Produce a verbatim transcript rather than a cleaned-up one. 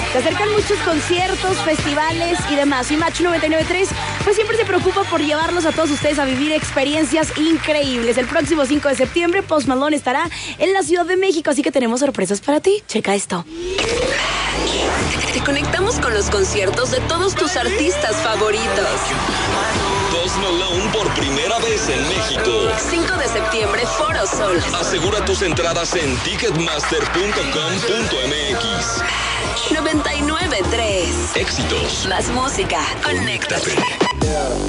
Se acercan muchos conciertos, festivales y demás. Y Match noventa y nueve punto tres pues siempre se preocupa por llevarlos a todos ustedes a vivir experiencias increíbles. El próximo cinco de septiembre, Post Malone estará en la Ciudad de México, así que tenemos sorpresas para ti. Checa esto. Te conectamos con los conciertos de todos tus artistas favoritos. Post Malone por primera vez en México. cinco de septiembre, Foro Sol. Asegura tus entradas en ticketmaster punto com punto m x. noventa y nueve punto tres. Éxitos. Más música. Conéctate.